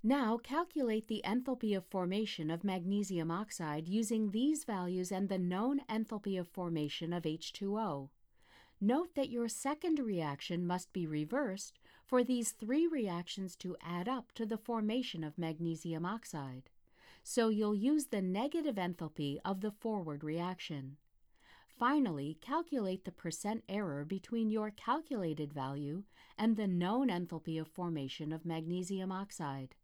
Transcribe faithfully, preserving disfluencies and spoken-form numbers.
Now calculate the enthalpy of formation of magnesium oxide using these values and the known enthalpy of formation of H two O. Note that your second reaction must be reversed for these three reactions to add up to the formation of magnesium oxide. So you'll use the negative enthalpy of the forward reaction. Finally, calculate the percent error between your calculated value and the known enthalpy of formation of magnesium oxide.